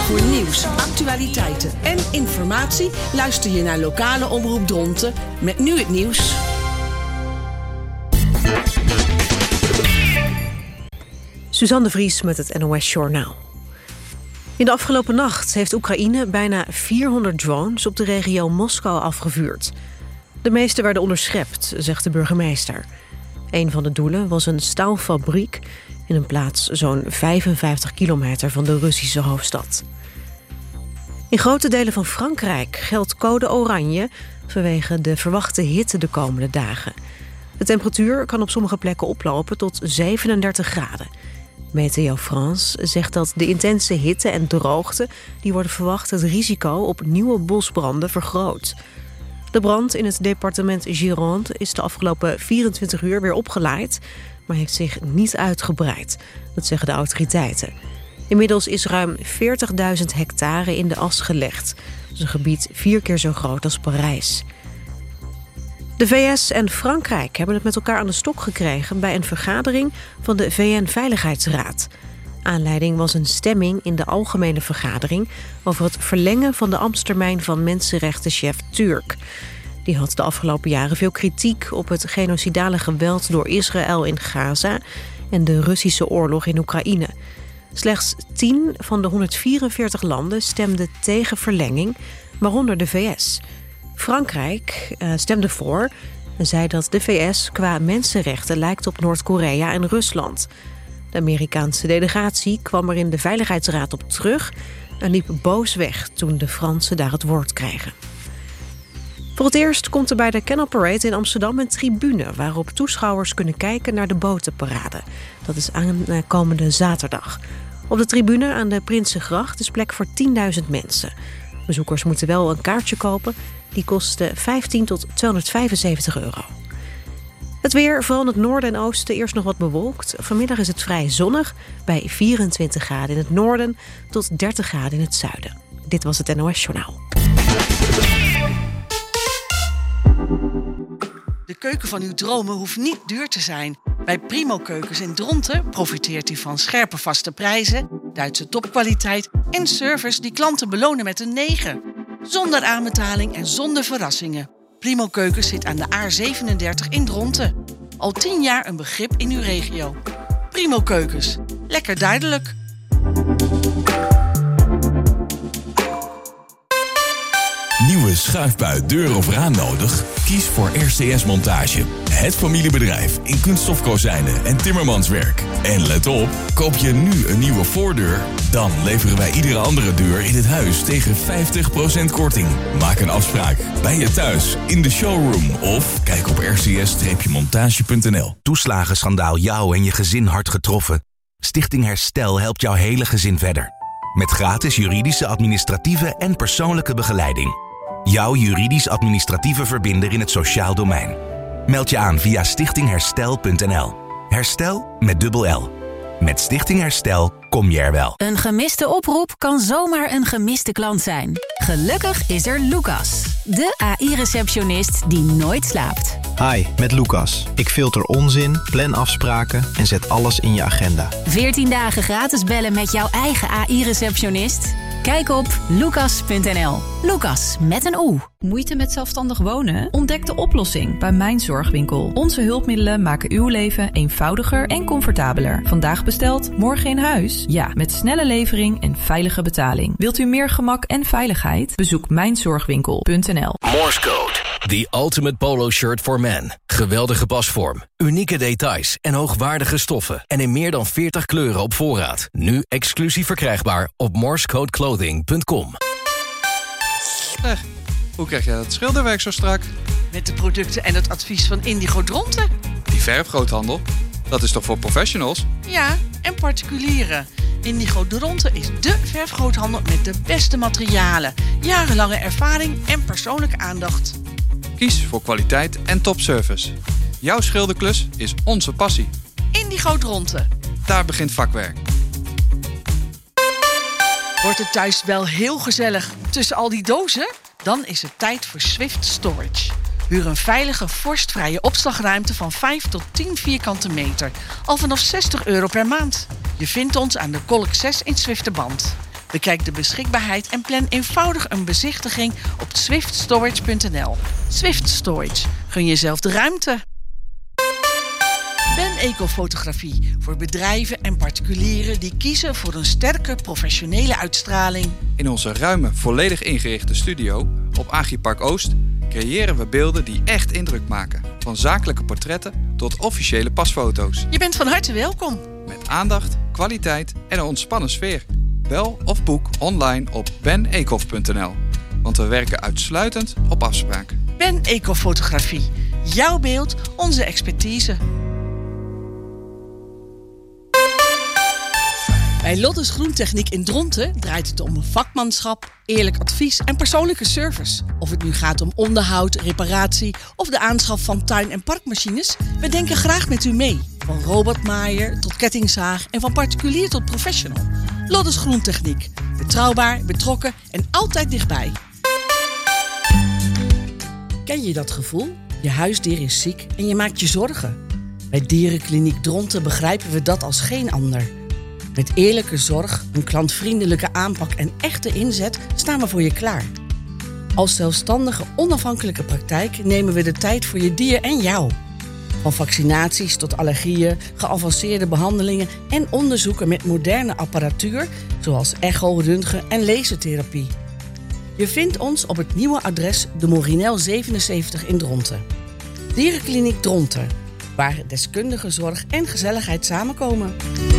Voor nieuws, actualiteiten en informatie luister je naar lokale omroep Dronten met nu het nieuws. Suzanne de Vries met het NOS Journaal. In de afgelopen nacht heeft Oekraïne bijna 400 drones op de regio Moskou afgevuurd. De meeste werden onderschept, zegt de burgemeester. Een van de doelen was een staalfabriek in een plaats zo'n 55 kilometer van de Russische hoofdstad. In grote delen van Frankrijk geldt code oranje vanwege de verwachte hitte de komende dagen. De temperatuur kan op sommige plekken oplopen tot 37 graden. Meteo France zegt dat de intense hitte en droogte die worden verwacht het risico op nieuwe bosbranden vergroot. De brand in het departement Gironde is de afgelopen 24 uur weer opgeleid, maar heeft zich niet uitgebreid. Dat zeggen de autoriteiten. Inmiddels is ruim 40.000 hectare in de as gelegd. Dat is een gebied 4 keer zo groot als Parijs. De VS en Frankrijk hebben het met elkaar aan de stok gekregen bij een vergadering van de VN-veiligheidsraad. Aanleiding was een stemming in de algemene vergadering over het verlengen van de ambtstermijn van mensenrechtenchef Turk. Die had de afgelopen jaren veel kritiek op het genocidale geweld door Israël in Gaza en de Russische oorlog in Oekraïne. Slechts 10 van de 144 landen stemden tegen verlenging, waaronder de VS. Frankrijk stemde voor en zei dat de VS qua mensenrechten lijkt op Noord-Korea en Rusland. De Amerikaanse delegatie kwam er in de Veiligheidsraad op terug en liep boos weg toen de Fransen daar het woord kregen. Voor het eerst komt er bij de Canal Parade in Amsterdam een tribune waarop toeschouwers kunnen kijken naar de botenparade. Dat is aankomende zaterdag. Op de tribune aan de Prinsengracht is plek voor 10.000 mensen. Bezoekers moeten wel een kaartje kopen. Die kost 15 tot 275 euro. Het weer, vooral in het noorden en oosten, eerst nog wat bewolkt. Vanmiddag is het vrij zonnig bij 24 graden in het noorden tot 30 graden in het zuiden. Dit was het NOS Journaal. De keuken van uw dromen hoeft niet duur te zijn. Bij Primo Keukens in Dronten profiteert u van scherpe vaste prijzen, Duitse topkwaliteit en service die klanten belonen met een 9. Zonder aanbetaling en zonder verrassingen. Primo Keukens zit aan de A37 in Dronten. Al 10 jaar een begrip in uw regio. Primo Keukens. Lekker duidelijk. Nieuwe schuifbui, deur of raam nodig? Kies voor RCS Montage. Het familiebedrijf in kunststofkozijnen en timmermanswerk. En let op, koop je nu een nieuwe voordeur, dan leveren wij iedere andere deur in het huis tegen 50% korting. Maak een afspraak bij je thuis, in de showroom of kijk op rcs-montage.nl. Toeslagenschandaal jou en je gezin hard getroffen? Stichting Herstel helpt jouw hele gezin verder. Met gratis juridische, administratieve en persoonlijke begeleiding. Jouw juridisch-administratieve verbinder in het sociaal domein. Meld je aan via stichtingherstel.nl. Herstel met dubbel L. Met Stichting Herstel kom je er wel. Een gemiste oproep kan zomaar een gemiste klant zijn. Gelukkig is er Lucas, de AI-receptionist die nooit slaapt. Hi, met Lucas. Ik filter onzin, plan afspraken en zet alles in je agenda. 14 dagen gratis bellen met jouw eigen AI-receptionist? Kijk op lucas.nl. Lucas met een O. Moeite met zelfstandig wonen? Ontdek de oplossing bij Mijn Zorgwinkel. Onze hulpmiddelen maken uw leven eenvoudiger en comfortabeler. Vandaag besteld, morgen in huis? Ja, met snelle levering en veilige betaling. Wilt u meer gemak en veiligheid? Bezoek mijnzorgwinkel.nl. Morse Code. The ultimate polo shirt for men. Geweldige pasvorm, unieke details en hoogwaardige stoffen. En in meer dan 40 kleuren op voorraad. Nu exclusief verkrijgbaar op morsecodeclothing.com. Hoe krijg je dat schilderwerk zo strak? Met de producten en het advies van Indigo Dronten. Die verfgroothandel, dat is toch voor professionals? Ja, en particulieren. Indigo Dronten is dé verfgroothandel met de beste materialen, jarenlange ervaring en persoonlijke aandacht. Kies voor kwaliteit en topservice. Jouw schilderklus is onze passie. Indigo Dronten. Daar begint vakwerk. Wordt het thuis wel heel gezellig tussen al die dozen? Dan is het tijd voor Swift Storage. Huur een veilige, vorstvrije opslagruimte van 5 tot 10 vierkante meter. Al vanaf €60 per maand. Je vindt ons aan de Kolk 6 in Zwifterband. Bekijk de beschikbaarheid en plan eenvoudig een bezichtiging op swiftstorage.nl. Swift Storage. Gun jezelf de ruimte. Ben Ecofotografie voor bedrijven en particulieren die kiezen voor een sterke professionele uitstraling. In onze ruime, volledig ingerichte studio op Agripark Oost creëren we beelden die echt indruk maken. Van zakelijke portretten tot officiële pasfoto's. Je bent van harte welkom. Met aandacht, kwaliteit en een ontspannen sfeer. Bel of boek online op benecof.nl. Want we werken uitsluitend op afspraak. Ben Ecofotografie. Jouw beeld, onze expertise. Bij Lottes Groentechniek in Dronten draait het om vakmanschap, eerlijk advies en persoonlijke service. Of het nu gaat om onderhoud, reparatie of de aanschaf van tuin- en parkmachines, we denken graag met u mee. Van robotmaaier tot kettingzaag en van particulier tot professional. Lottes Groentechniek. Betrouwbaar, betrokken en altijd dichtbij. Ken je dat gevoel? Je huisdier is ziek en je maakt je zorgen. Bij Dierenkliniek Dronten begrijpen we dat als geen ander. Met eerlijke zorg, een klantvriendelijke aanpak en echte inzet staan we voor je klaar. Als zelfstandige, onafhankelijke praktijk nemen we de tijd voor je dier en jou. Van vaccinaties tot allergieën, geavanceerde behandelingen en onderzoeken met moderne apparatuur, zoals echo, röntgen en lasertherapie. Je vindt ons op het nieuwe adres de Morinel 77 in Dronten. Dierenkliniek Dronten, waar deskundige zorg en gezelligheid samenkomen.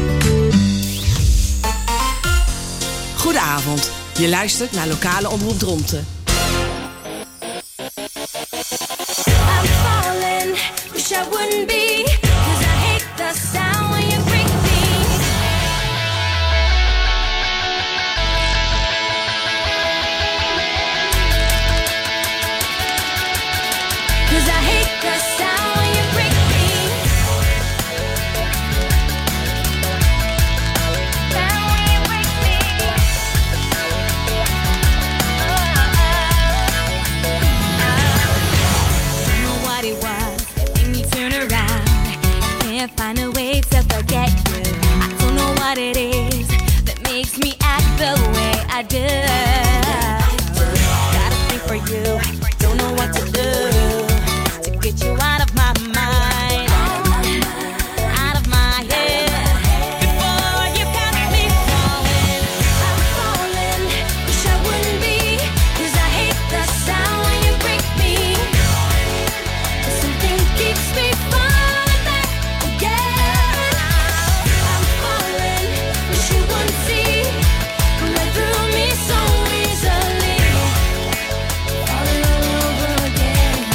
Goedenavond, je luistert naar Lokale Omroep Dronten. I'm falling, wish I wouldn't be, 'cause I hate the sound when you break me. 'Cause I hate the sound when you break me. Sound when you break me. Don't know what it was that made me turn around. Can't find a way to forget you. I don't know what it is that makes me act the way I do. Gotta think for you, don't know what to do to get you out of my mind, out of my head. Before you got me falling, I'm falling, wish I wouldn't be, 'cause I hate the sound when you break me. But something keeps me falling back again. I'm falling, wish you wouldn't see, right through me so easily. Falling all over again.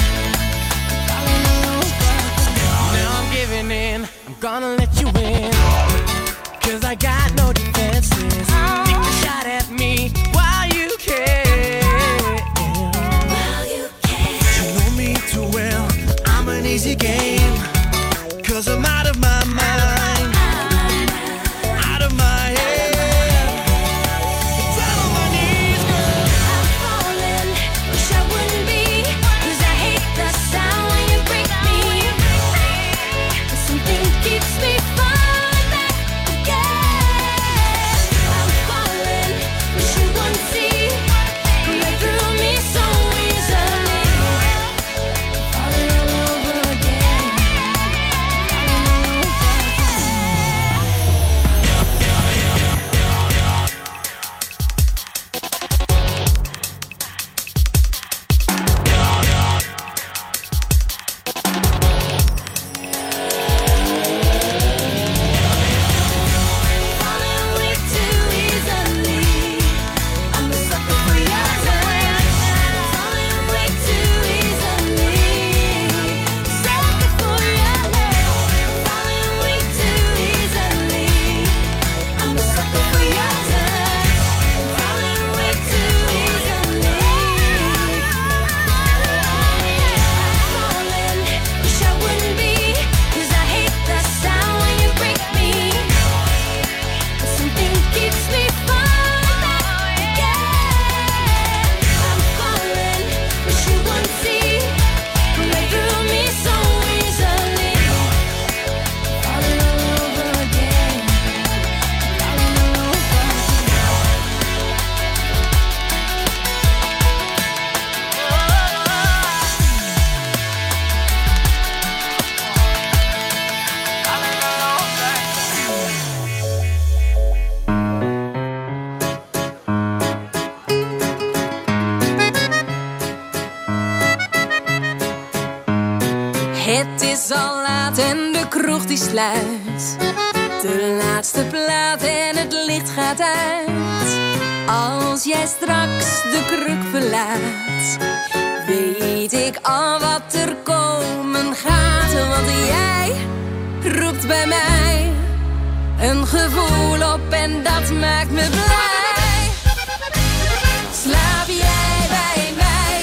Het is al laat en de kroeg die sluit. De laatste plaat en het licht gaat uit. Als jij straks de kruk verlaat, weet ik al wat er komen gaat. Want jij roept bij mij een gevoel op en dat maakt me blij. Slaap jij bij mij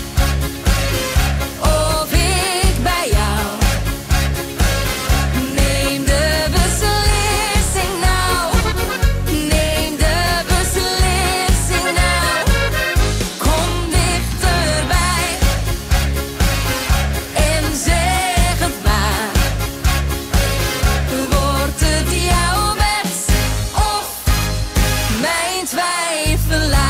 of ik bij jou? Neem de beslissing nou. Neem de beslissing nou. Kom dichterbij en zeg het maar. Wordt het jouw bed of mijn twijfelaar?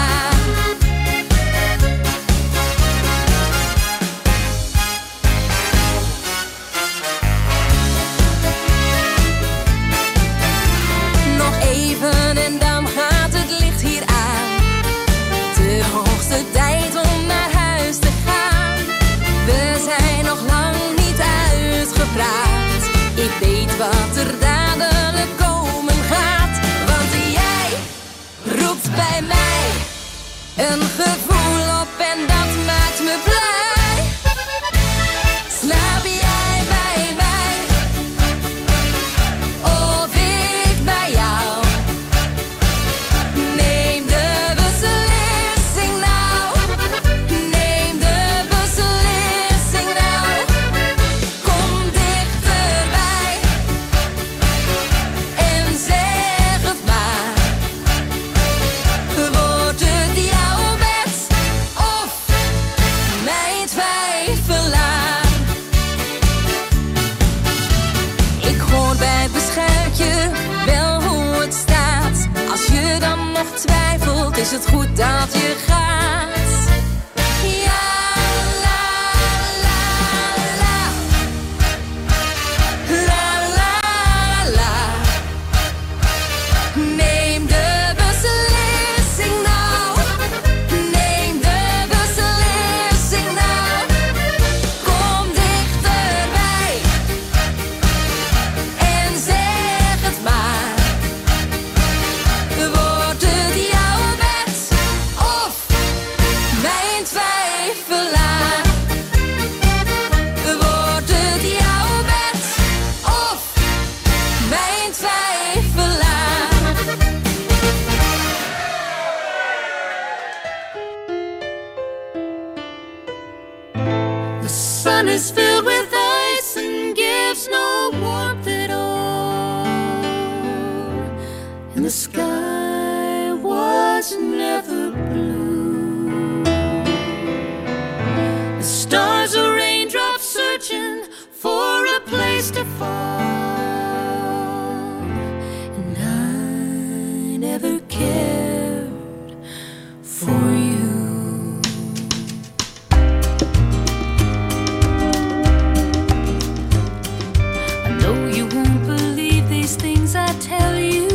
Nog even en dan gaat het licht hier aan. De hoogste tijd om naar huis te gaan. We zijn nog lang niet uitgepraat. Ik weet wat er dadelijk komen gaat. Want jij roept bij mij een gevoel op en dat maakt me blij. Slaap jij bij mij of ik bij jou? Neem de beslissing nou. Neem de beslissing nou. Kom dichterbij en zeg het maar. Wordt het jouw bed of mijn twijfelaar? Ik hoor bij het beschuitje wel hoe het staat. Als je dan nog twijfelt, is het goed dat je gaat. Ja, la, la, la. La, la, la. Neem de beslissing nou. Neem de beslissing nou. Kom dichterbij en zeg het maar. Wordt het jouw bed of mijn twijfelaar? Wordt het jouw bed of mijn twijfelaar? The sun is filled with ice and gives no warmth at all. And the sky was never blue. The stars are raindrops searching for a place to fall. And I never cared for you. I know you won't believe these things I tell you.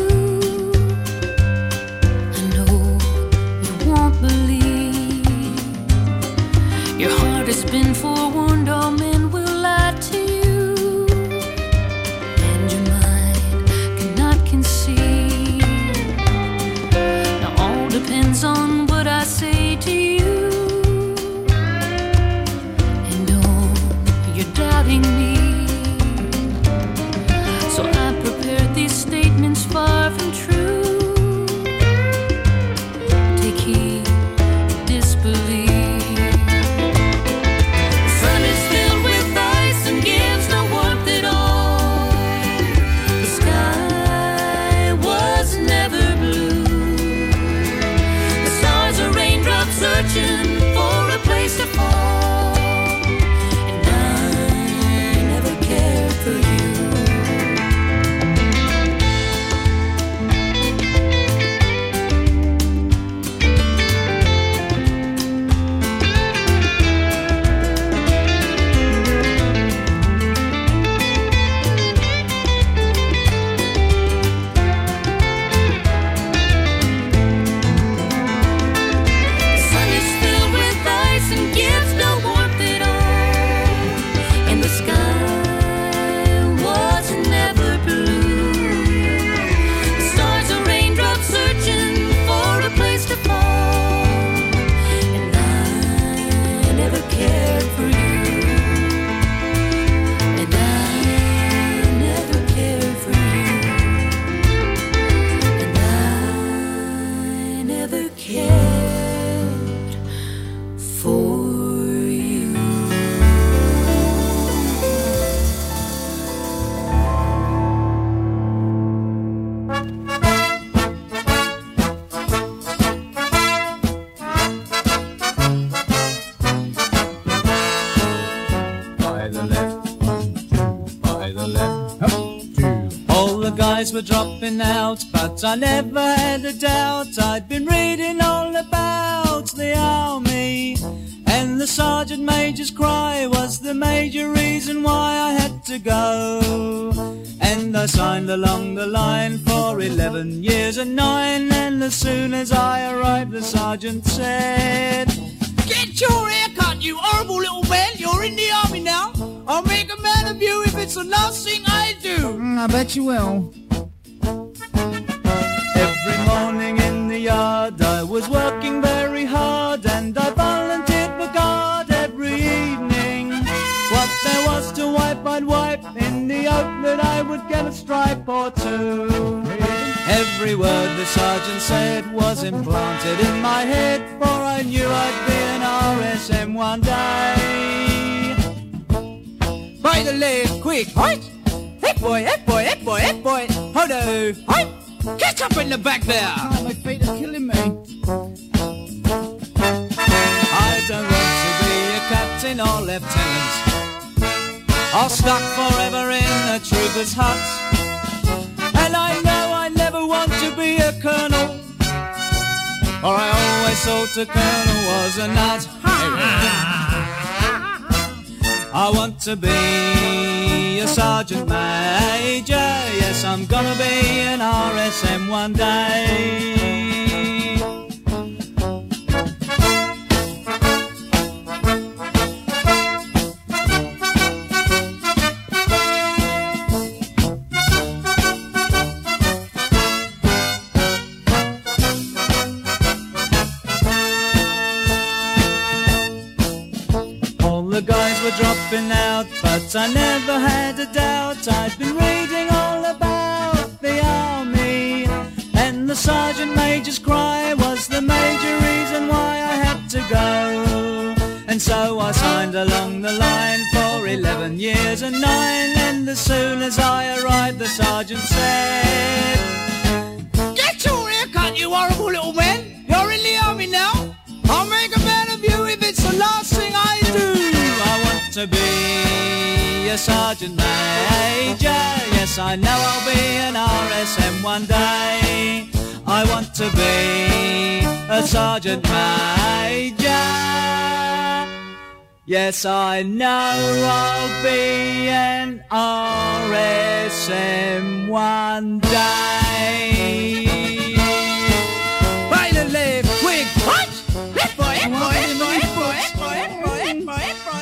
I know you won't believe. Your heart has been forewarned, all men will lie to you. And your mind cannot conceive. Now all depends on what I say to you. And oh, you're doubting me. So I prepared these statements far from true. Take heed, disbelieve. cared for you. Guys were dropping out, but I never had a doubt. I'd been reading all about the army, and the sergeant major's cry was the major reason why I had to go. And I signed along the line for 11 years and 9, and as soon as I arrived the sergeant said, "Get your haircut, you horrible little man. You're in the army now. I'll make a man of you if it's the last thing I do." I bet you will. Every morning in the yard I was working very hard, and I volunteered for guard every evening. What there was to wipe I'd wipe, in the hope that I would get a stripe or two. Every word the sergeant said was implanted in my head, for I knew I'd be an RSM one day. By the leg, quick, right? Hey boy, hey boy, hey boy, hey boy. Hold on, right? Get up in the back there. Oh, my feet are killing me. I don't want to be a captain or lieutenant. I'll stuck forever in a trooper's hut. And I know I never want to be a colonel, or I always thought a colonel was a nut. I want to be a sergeant major. Yes, I'm gonna be an RSM one day. Dropping out, but I never had a doubt. I'd been reading all about the army, and the sergeant major's cry was the major reason why I had to go. And so I signed along the line for 11 years and 9, and as soon as I arrived the sergeant said, "Get your haircut, you horrible little man. You're in the army now. I'll make a man of you if it's the last thing I do." To be a sergeant major, yes, I know I'll be an RSM one day. I want to be a sergeant major. Yes, I know I'll be an RSM one day. By the left, quick, punch! Left boy, left boy, left boy, left boy, left boy, left boy, left boy, left boy.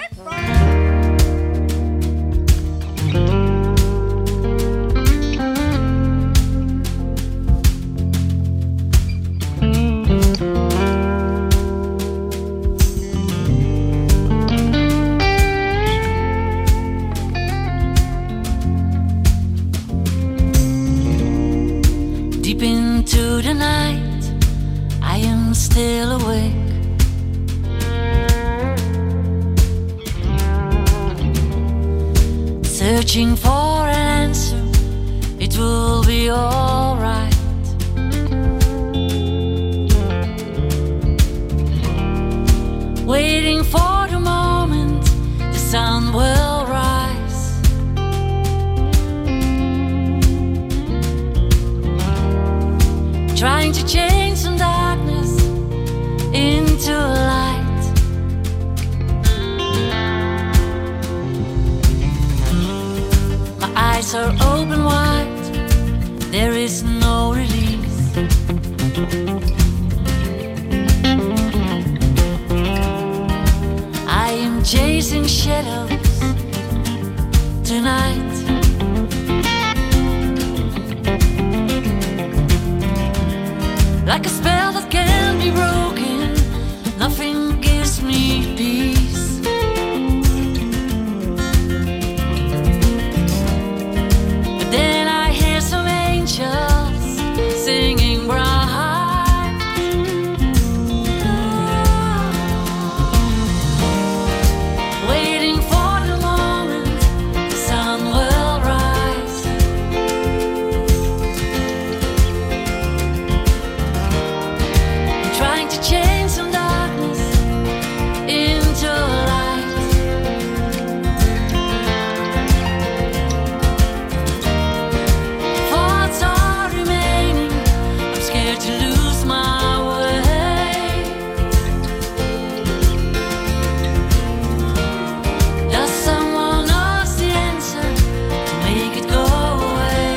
Deep into the night, I am still awake. Searching for an answer, it will be alright. Waiting for the moment the sun will rise. Trying to change some darkness into light. My eyes are open wide, there is no release. I am chasing shadows tonight. Like a spell that can be broken, nothing gives me peace. But then I hear some angels singing bright. to change some darkness into light. Thoughts are remaining. I'm scared to lose my way. Does someone knows the answer to make it go away?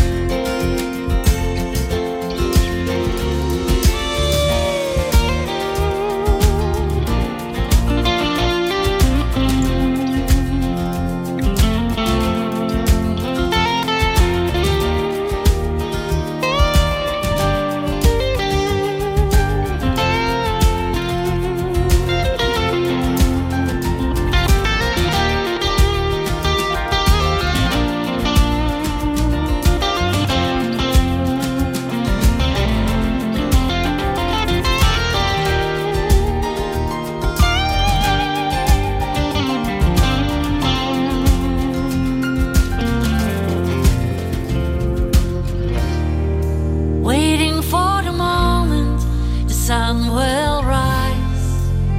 Waiting for the moment the sun will rise.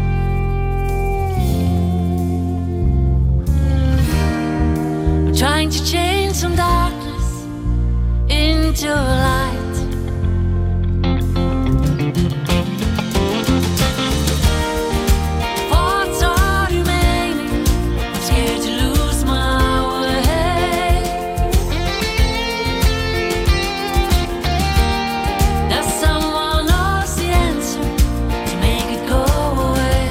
I'm trying to change some darkness into light. Thoughts are remaining. I'm scared to lose my way. Does someone knows the answer to make it go away?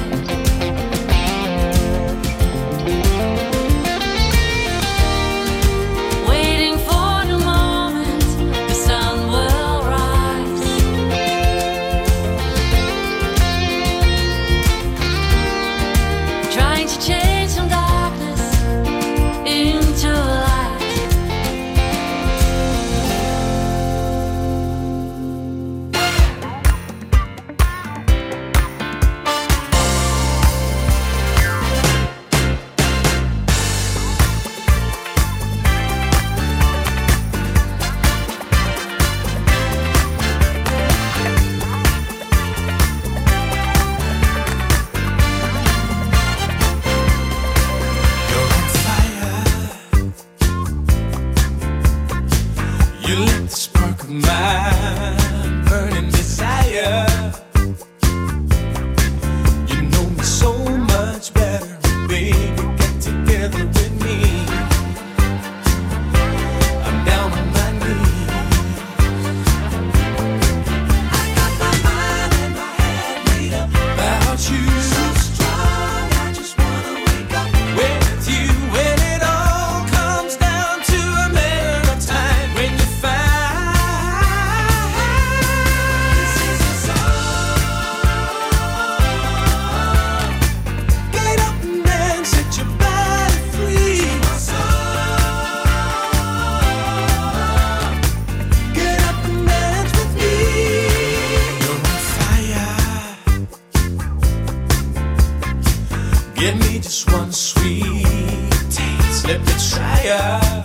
Waiting for the moment the sun will rise. Trying to change some darkness into light. You lit the spark of my burning desire. You know me so much better, baby. Get together with me. I'm down on my knees. I got my mind and my head made up about you. So strong, I just wanna wake up with you. When it all comes down to a matter of time, when you this is a song. Get up and dance, set your body free. Get up and dance with me. You're on fire. Give me just one sweet taste, let me try ya.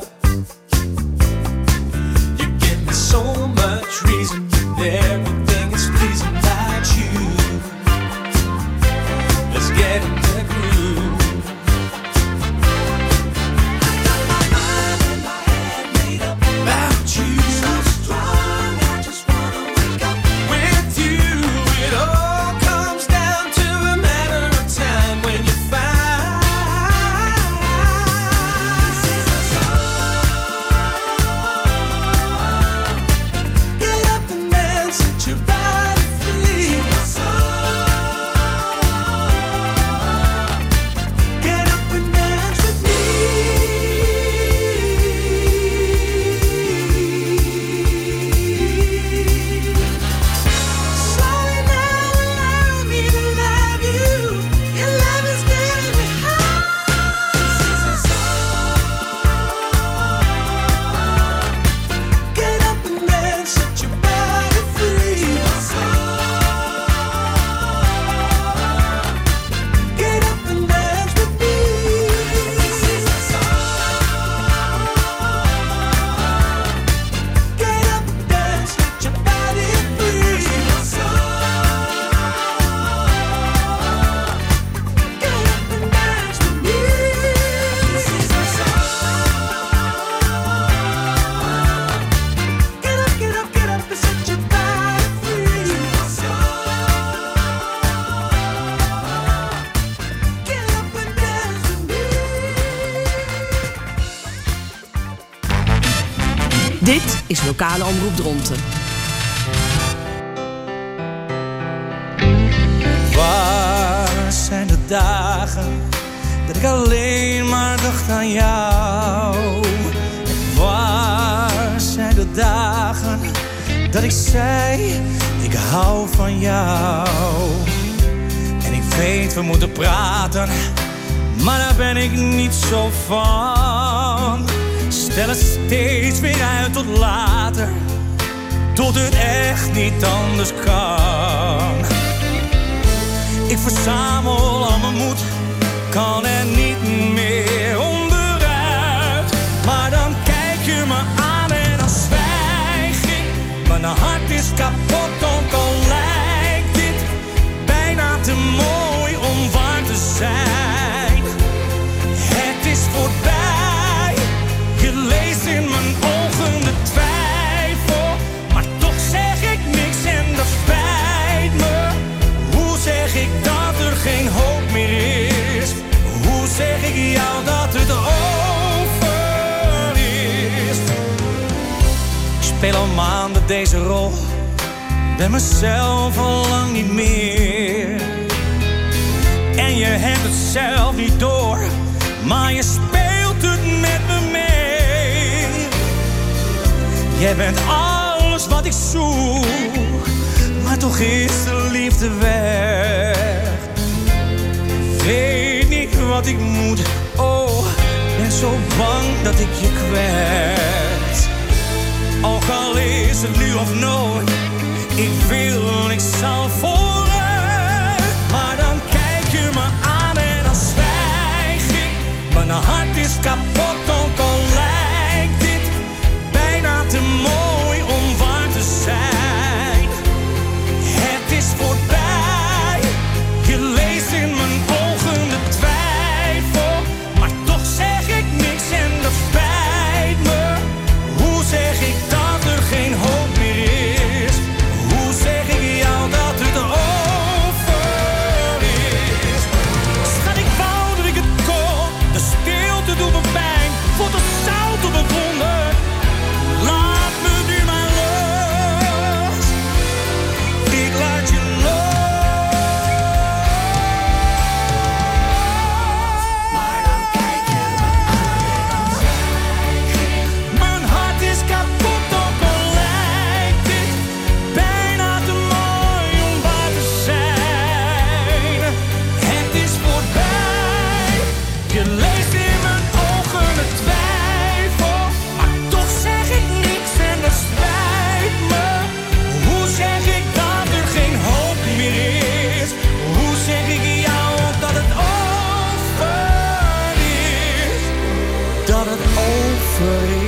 You give me so much reason, everything is pleasing about you. Let's get in the groove. I got my mind and my head made up about you. So strong, I just wanna wake up with you. It all comes down to a matter of time when you find this is a song. Get up and dance, set your Dit is Lokale Omroep Dronten. Waar zijn de dagen dat ik alleen maar dacht aan jou? En waar zijn de dagen dat ik zei, ik hou van jou? En ik weet, we moeten praten, maar daar ben ik niet zo van. Stel het steeds weer uit tot later, tot het echt niet anders kan. Ik verzamel al mijn moed, kan er niet meer onderuit. Maar dan kijk je me aan en dan zwijg ik. Mijn hart is kapot, ook al lijkt dit bijna te mooi om waar te zijn. Het is voorbij, je leest in mijn ogen de twijfel. Maar toch zeg ik niks en dat spijt me. Hoe zeg ik dat er geen hoop meer is? Hoe zeg ik jou dat het over is? Ik speel al maanden deze rol, ben mezelf al lang niet meer. En je hebt het zelf niet door, maar je speelt het met me mee. Jij bent alles wat ik zoek, maar toch is de liefde weg. Weet niet wat ik moet, oh, ben zo bang dat ik je kwijt. Ook al is het nu of nooit, ik wil, ik zal vooruit. Maar dan kijk je me aan en dan zwijg ik. Mijn hart is kapot, ook al lijkt dit bijna te mooi om waar te zijn. Het is voorbij, je leest in mijn ogen de twijfel. Maar toch zeg ik niks en dat spijt me. Hoe zeg ik dat er geen hoop meer is? Hoe zeg ik jou dat het over is? Schat, ik wou dat ik het kon, de stilte doet me pijn, voelt het zout op mijn wonden. Laat me nu maar los, ik laat je los. Maar dan kijk je me aan en dan zwijg ik. Mijn hart is kapot, ook al lijkt dit bijna te mooi om waar te zijn. Het is voorbij, je leest in mijn ogen de twijfel. Maar toch zeg ik niks en dat spijt me. Hoe zeg ik dat er geen hoop meer is? Hoe zeg ik jou dat het over is? Dat het over is.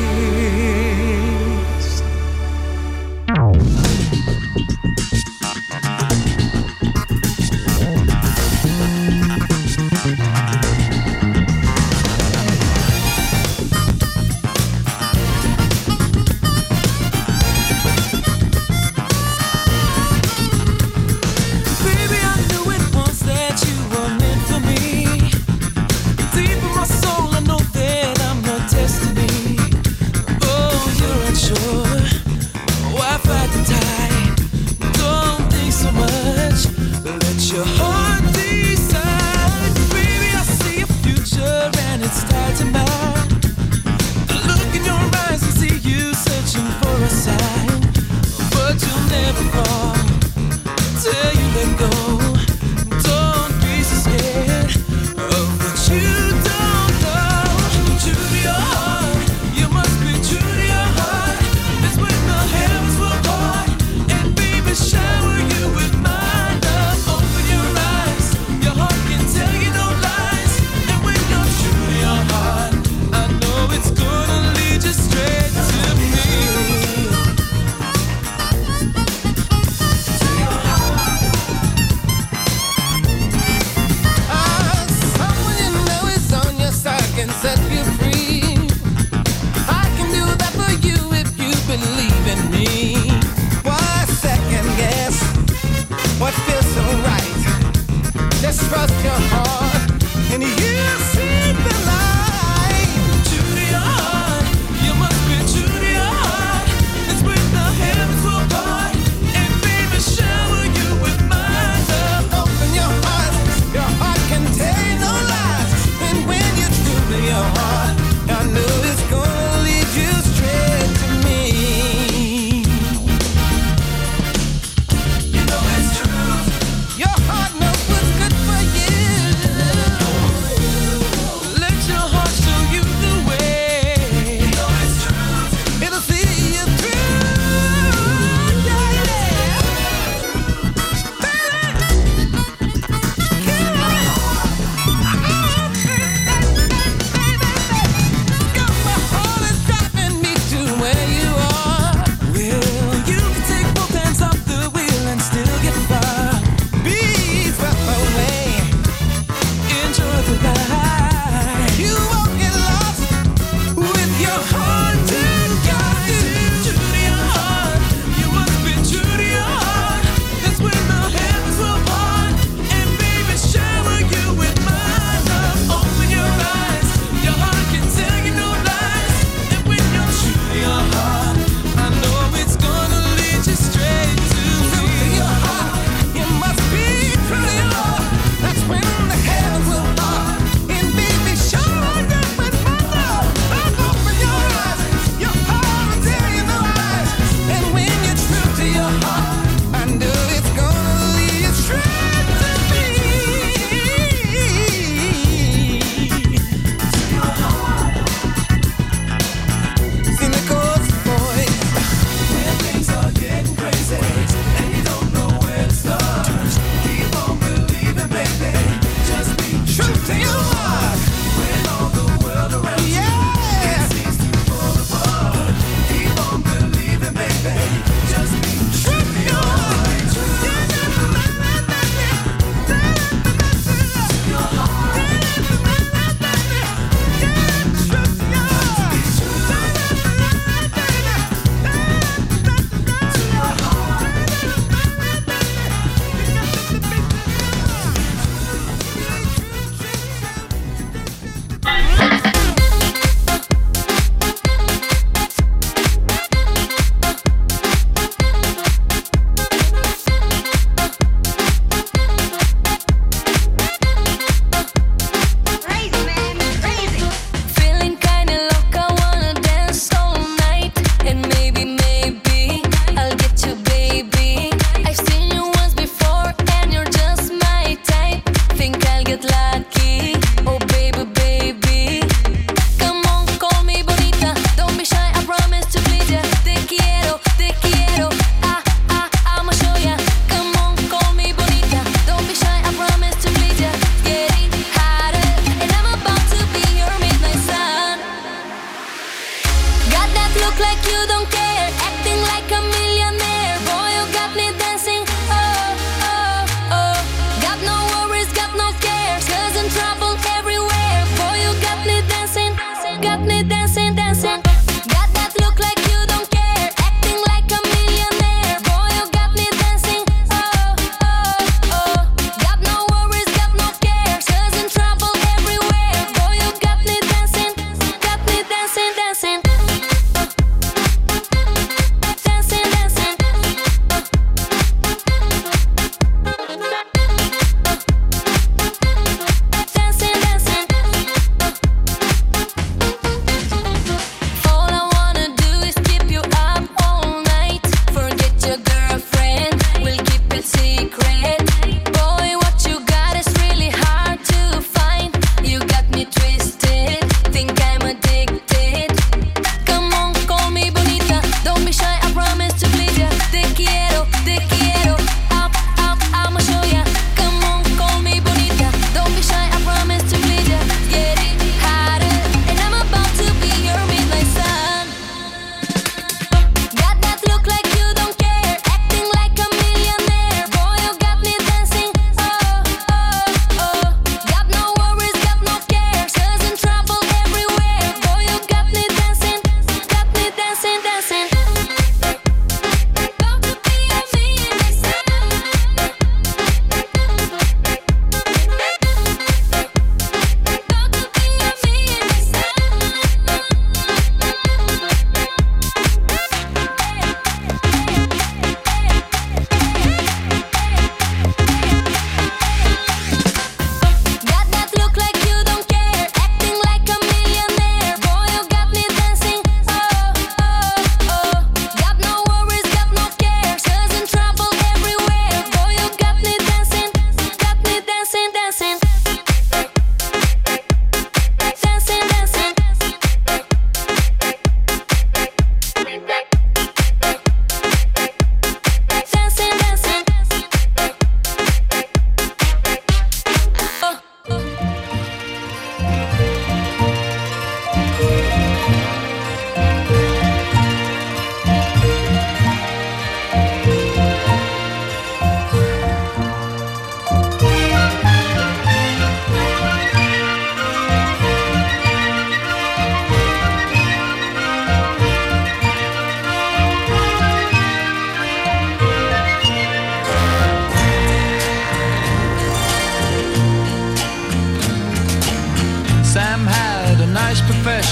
Baby, I knew it once that you were meant for me. Deep in my soul, I know that I'm your destiny. Oh, you're unsure, why fight the tide? Don't think so much, let your heart decide. Baby, I see a future and it's tied to mine. I look in your eyes and see you searching for a sign, but you'll never fall till you let go. Don't be so scared of what you don't know. True to your heart, you must be true to your heart. It's when the heavens will part, and baby shower you with my love. Open your eyes, your heart can tell you no lies. And when you're true to your heart, I know it's gonna lead you straight to me. Someone you know is on your side can set you free. I can do that for you if you believe in me. Why second guess what feels so right? Just trust your heart and you'll see the light. True to your heart, you must be true to your heart.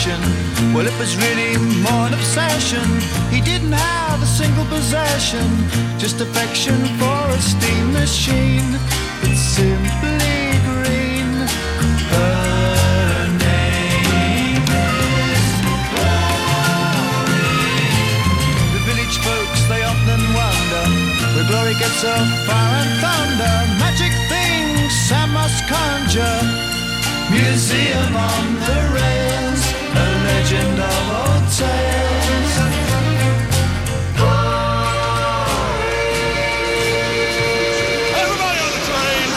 confession. Well, it was really more an obsession. He didn't have a single possession, just affection for a steam machine that's simply green. Her name is Glory. The village folks, they often wonder where Glory gets her fire and thunder. Magic things Sam must conjure. Museum on the rails, a legend of old tales. Everybody on the train!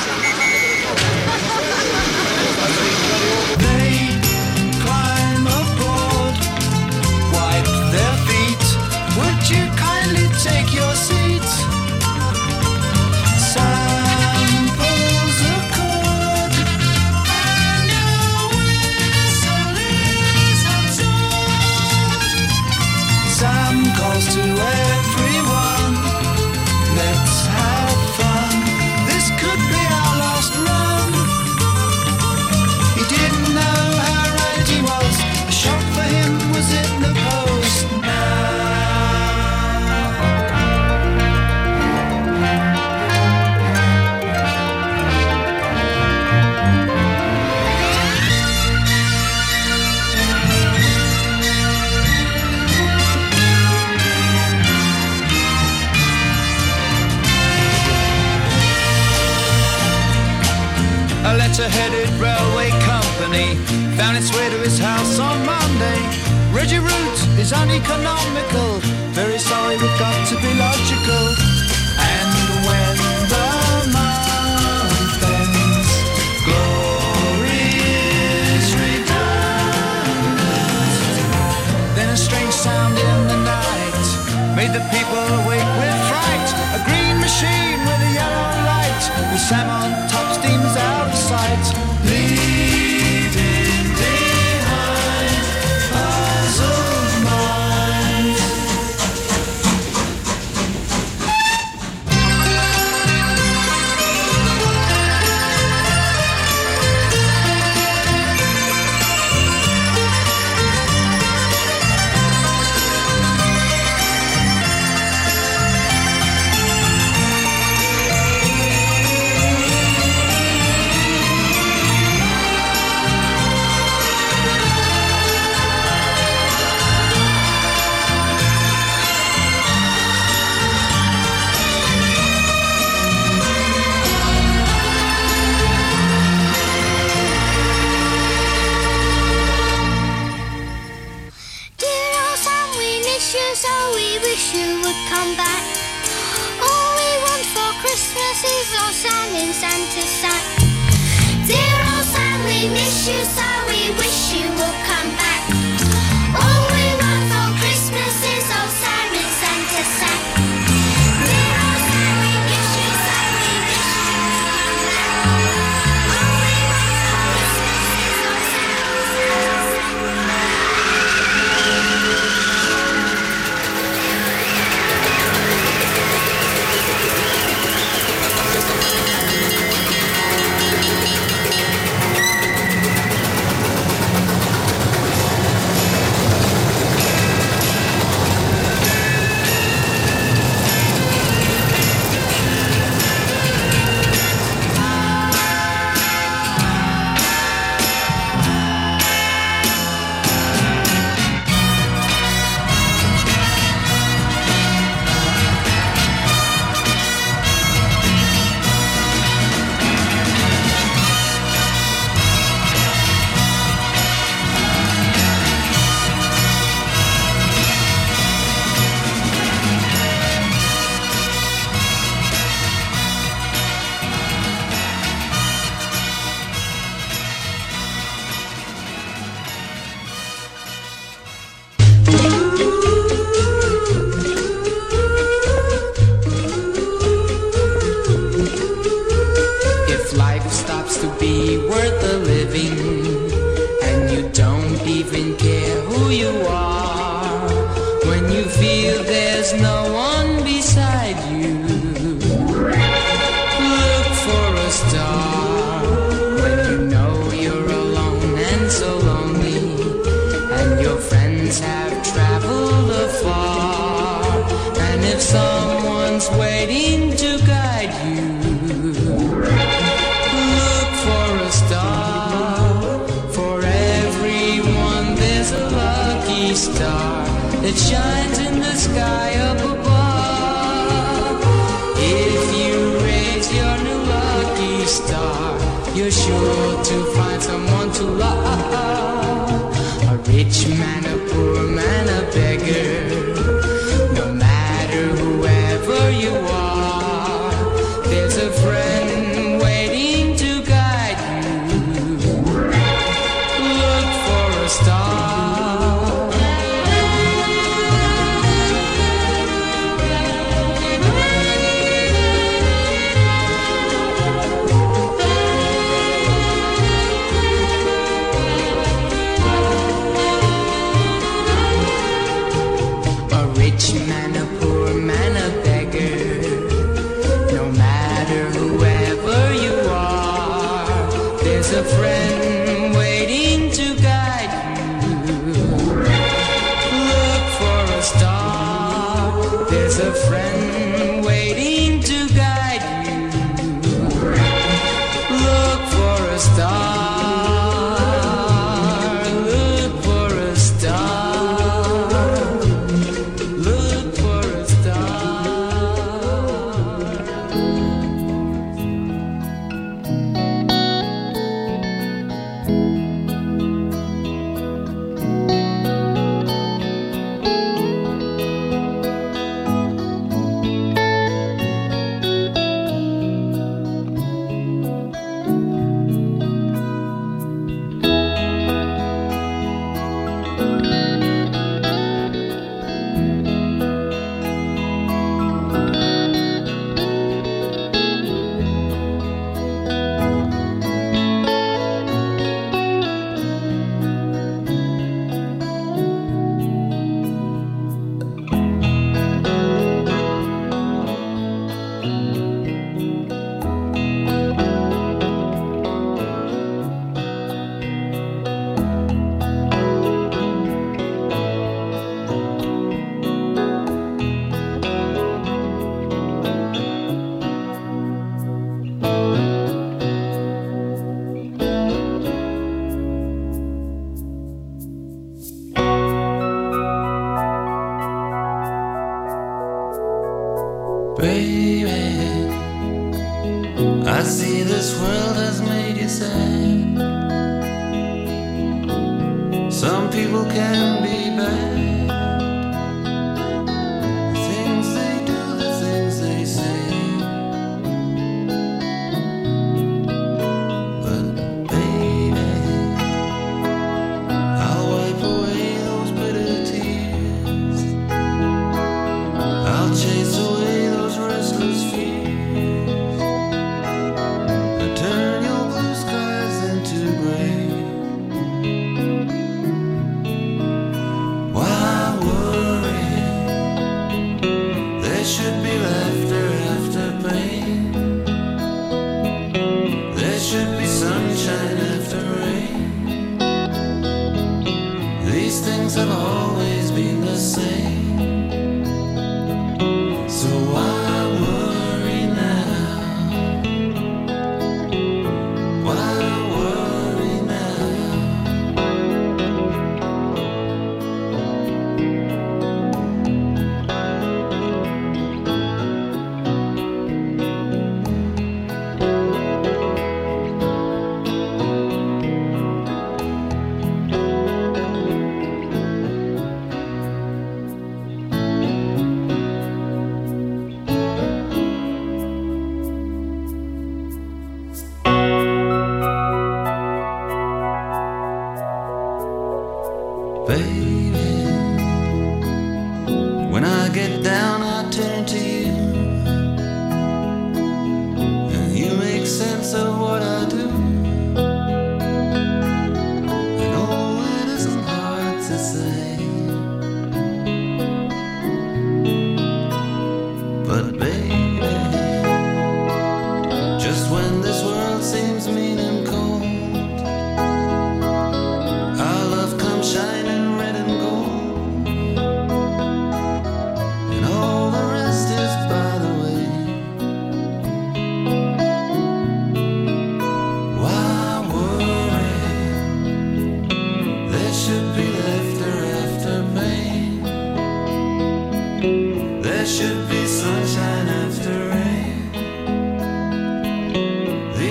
They climb aboard, wipe their feet. Would you kindly take your seat? Sam pulls a cord, and a whistle is absorbed. Sam calls to everyone, let's have fun. This could be our last run. He didn't know how right he was. A shot for him was in the post. A letter-headed railway company found its way to his house on Monday. Reggie Root is uneconomical. Very sorry, we've got to be logical. And when the month ends, Glory is redundant. Then a strange sound in the night made the people awake with fright. A green machine with a yellow light, with Sam on top, steams out of sight, leaving behind puzzled minds. Dear old Sam, we miss you so, we wish you would come back. All we want for Christmas is old Sam in Santa's sack. Dear old Sam, we miss you so, we wish you would come back. All we want for Christmas is old Sam in Santa's sack. Dear old Sam, we miss you so, we wish you would come back. All we want for Christmas is old Sam in Santa's sack. If life stops to be worth the living and you don't even care who you are, when you feel there's no one beside you, look for a star. When you know you're alone and so lonely, and that shines in the sky up above. If you raise your new lucky star, you're sure to find someone to love. A rich man, a poor man, a beggar, no matter whoever you are, there's a friend waiting to guide you. Look for a star. Man, a poor man, a beggar, no matter whoever you are, there's a friend waiting to guide you. Look for a star, there's a friend waiting to guide you. Look for a star, look for a star. I see this world has made you sad. Some people can be bad. The things they do, the things they say. But baby, I'll wipe away those bitter tears. I'll chase away those restless fears. Turn your blue skies into gray. Why worry? There should be laughter after pain. There should be sunshine after rain. These things have always been the same. So why worry now? Why worry now? Baby, when I get down, I turn to you, and you make sense of what I do. I know it isn't hard to say, but baby, just when this world seems mean and cold, our love comes shining red and gold, and all the rest is by the way. Why worry? There should be laughter after pain.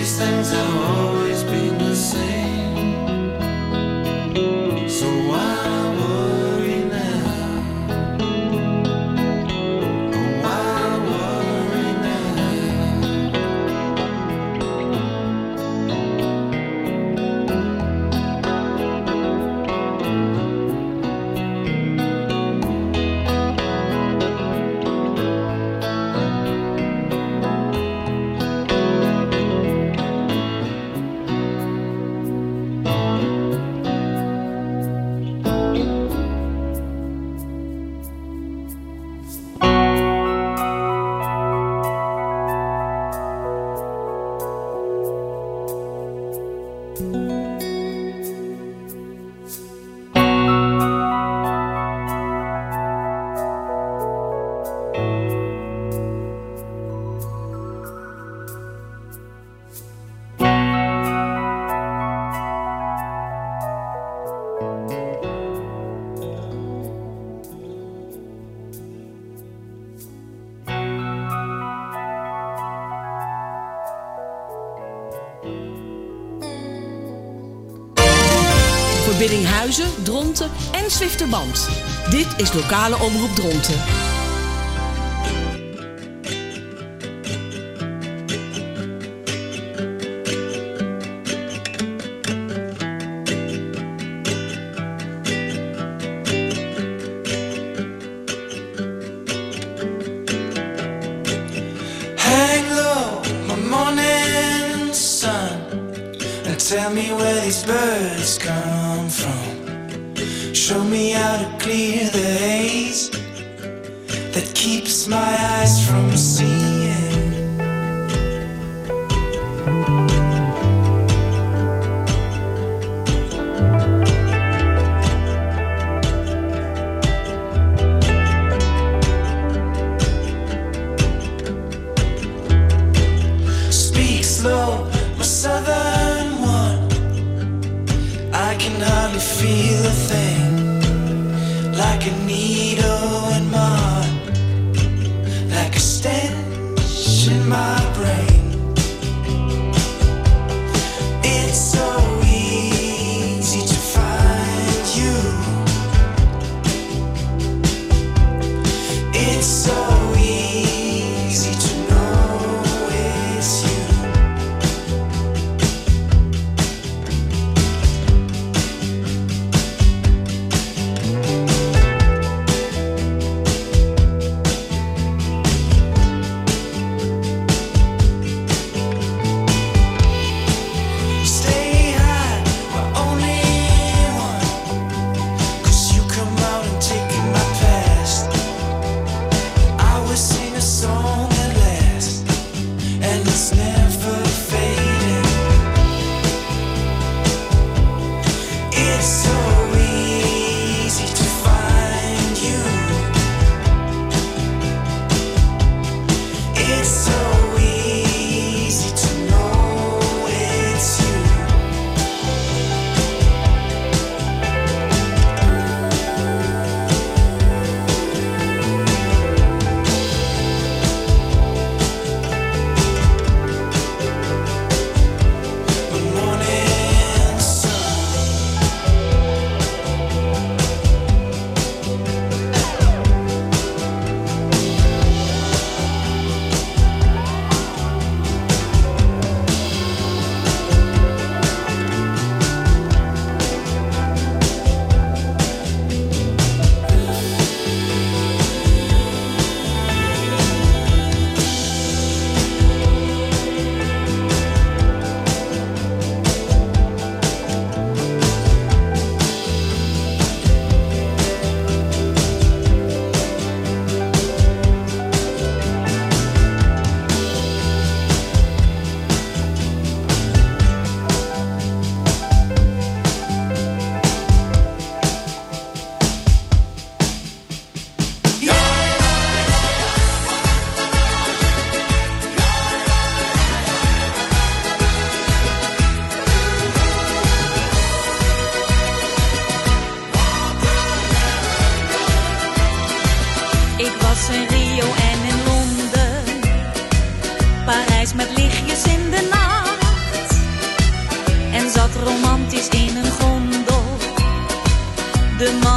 these things have always been the same. So why worry now? Oh, why worry Biddinghuizen, Dronten en Zwifterband. Dit is lokale omroep Dronten. hang low, my morning sun, and tell me where these birds come from. Show me how to clear the haze that keeps my eyes from seeing. Speak slow, my southern one. I can hardly feel a thing, like a needle in my heart, like a stench in my brain. It's so easy to find you. It's so easy to know it's you.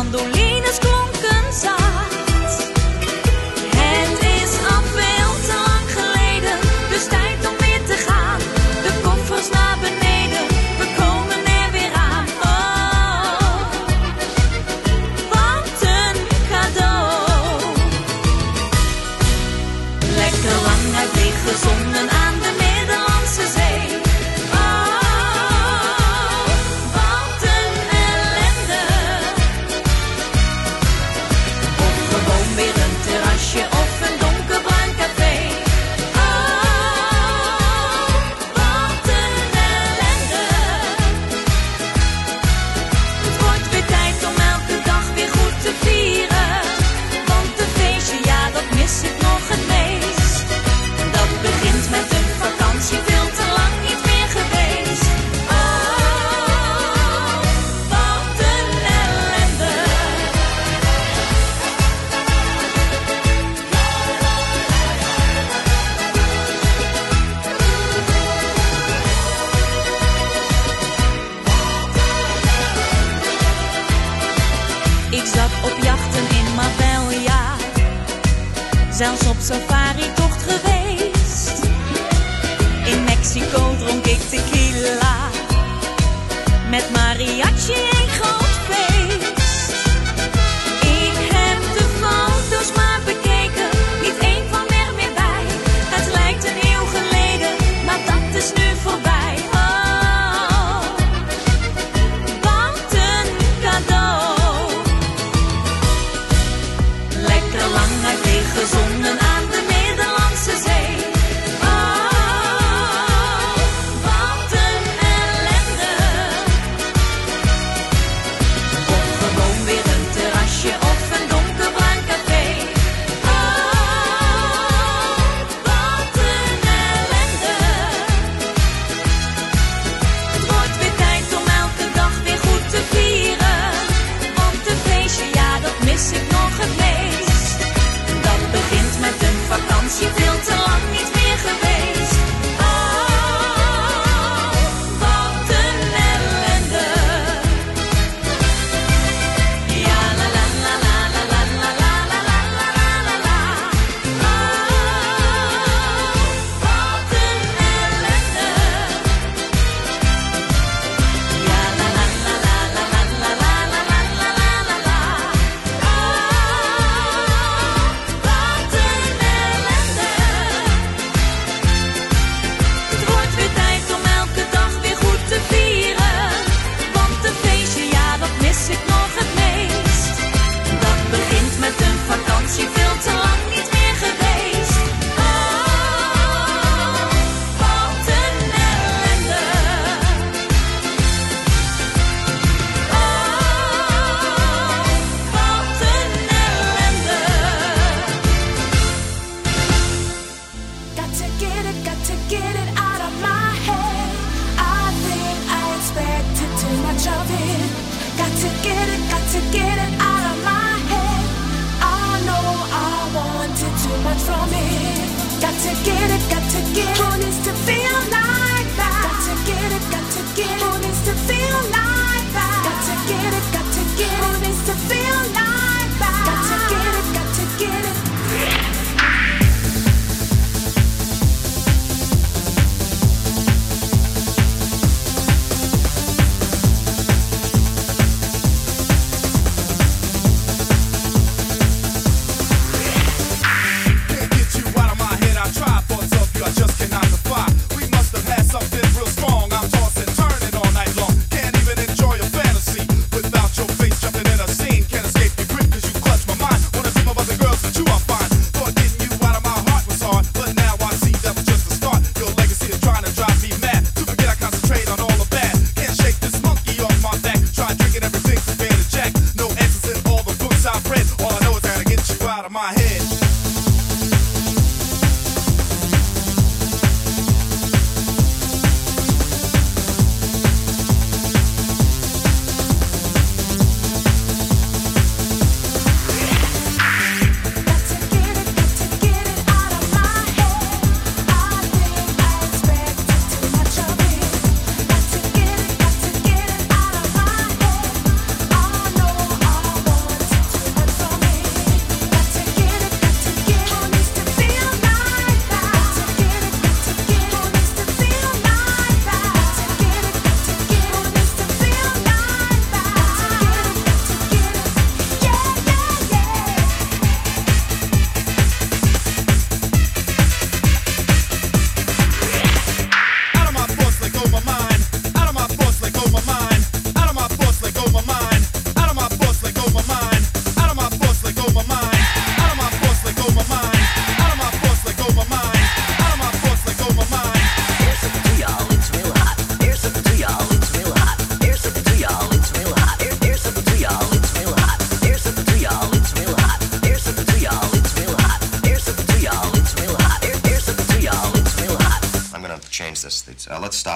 mandolines klonken zacht. Het is al veel te lang geleden, dus tijd om weer te gaan. De koffers naar beneden, we komen er weer aan. Oh, wat een cadeau. Lekker lang uit lichtgezonden aan de Middellandse Zee. Oh, wat een ellende. Of gewoon weer een terrasje of een donkerbruin café. Oh, wat een ellende. Het wordt weer tijd om elke dag weer goed te vieren. Want een feestje, ja, dat mis ik nog het meest. Dat begint met een vakantie, veel te lang niet meer geweest. Oh, wat een ellende. Ik zat op jachten in Marbella, zelfs op safari-tocht geweest. In Mexico dronk ik tequila, met mariachi een groot feest. Ik heb de foto's maar bekeken, niet één kwam er meer bij. Het lijkt een eeuw geleden, maar dat is nu voorbij. Oh, wat een cadeau. Lekker lang uit lichtgezonden aan de Middellandse Zee. Oh, wat een ellende.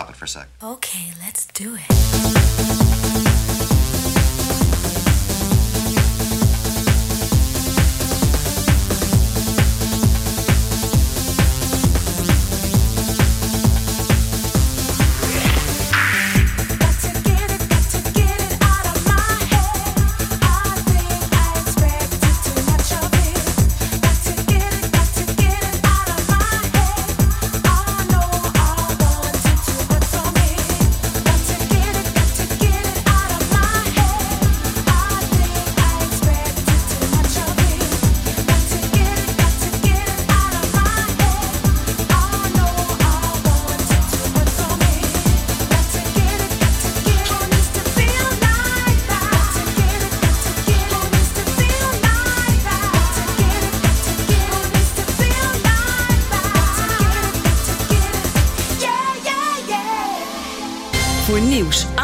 stop it for a sec. Okay, let's do it. Voor nieuws,